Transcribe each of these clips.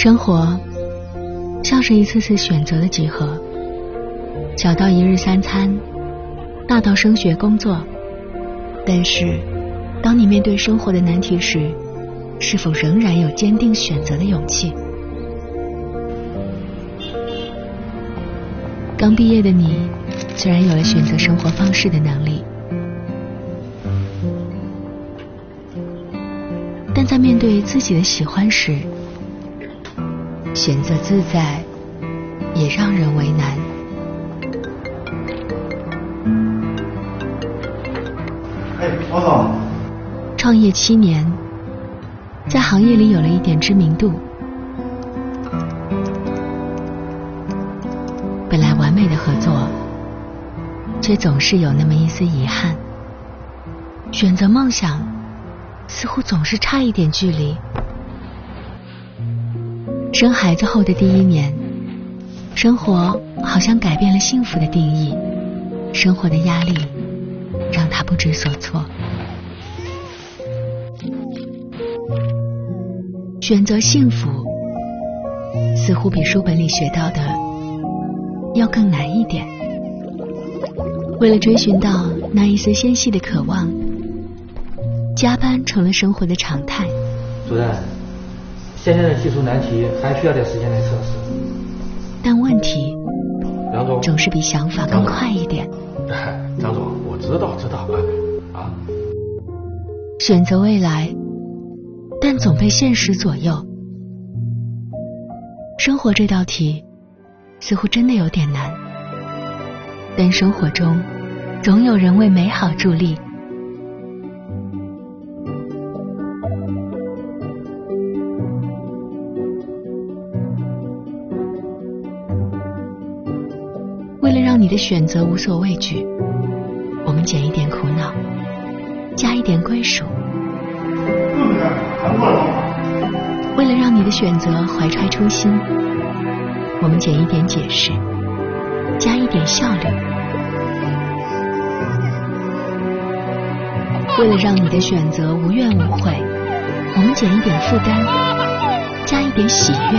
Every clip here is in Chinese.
生活像是一次次选择的集合，小到一日三餐，大到升学工作。但是当你面对生活的难题时，是否仍然有坚定选择的勇气？刚毕业的你虽然有了选择生活方式的能力，但在面对自己的喜欢时，选择自在也让人为难。 老总， 创业7年，在行业里有了一点知名度，本来完美的合作，却总是有那么一丝遗憾。选择梦想，似乎总是差一点距离。生孩子后的第1年，生活好像改变了幸福的定义，生活的压力让他不知所措。选择幸福，似乎比书本里学到的要更难一点。为了追寻到那一丝纤细的渴望，加班成了生活的常态。 主任，现在的技术难题还需要点时间来测试。 但问题梁总总是比想法更快一点。 张总，我知道啊。 选择未来，但总被现实左右。生活这道题似乎真的有点难，但生活中总有人为美好助力。为了让你的选择无所畏惧，我们减一点苦恼，加一点归属。为了让你的选择怀揣初心，我们减一点解释，加一点效率。为了让你的选择无怨无悔，我们减一点负担，加一点喜悦。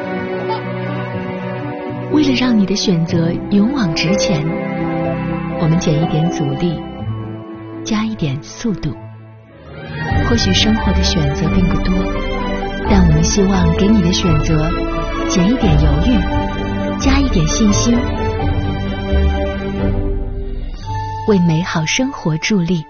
为了让你的选择勇往直前，我们减一点阻力，加一点速度。或许生活的选择并不多，但我们希望给你的选择减一点犹豫，加一点信心，为美好生活助力。